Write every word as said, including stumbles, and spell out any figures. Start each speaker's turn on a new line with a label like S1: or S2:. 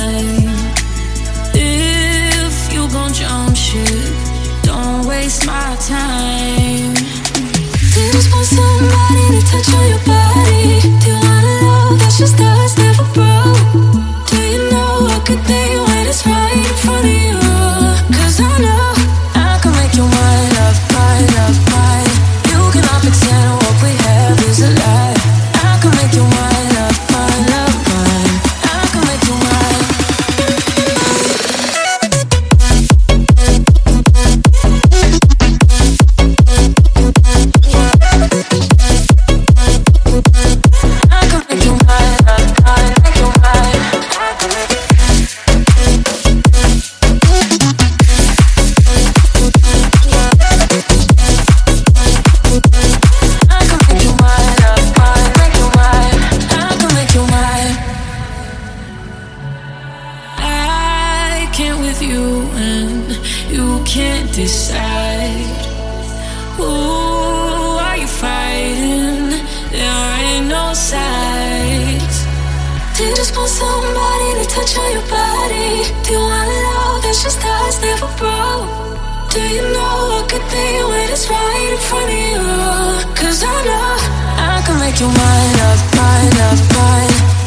S1: time. If you gon' jump ship, don't waste my time. Do you just want somebody to touch on your body? Do you wanna love that's just us, never broke? Do you know a good thing when it's right in front of you? Cause I know I can make you mine, love, mine, love, mine. You cannot pretend what we have is a lie. I can make you mine, love, mine, love, mine. I can make you mine. I can make you mine, love, mine, make you mine. I can make you decide. Who are you fighting? There ain't no sides. Do you just want somebody to touch on your body? Do you want love that's just us, never broke? Do you know a good thing when it's right in front of you? Cause I know I can make you mine, love, mine, love, mine.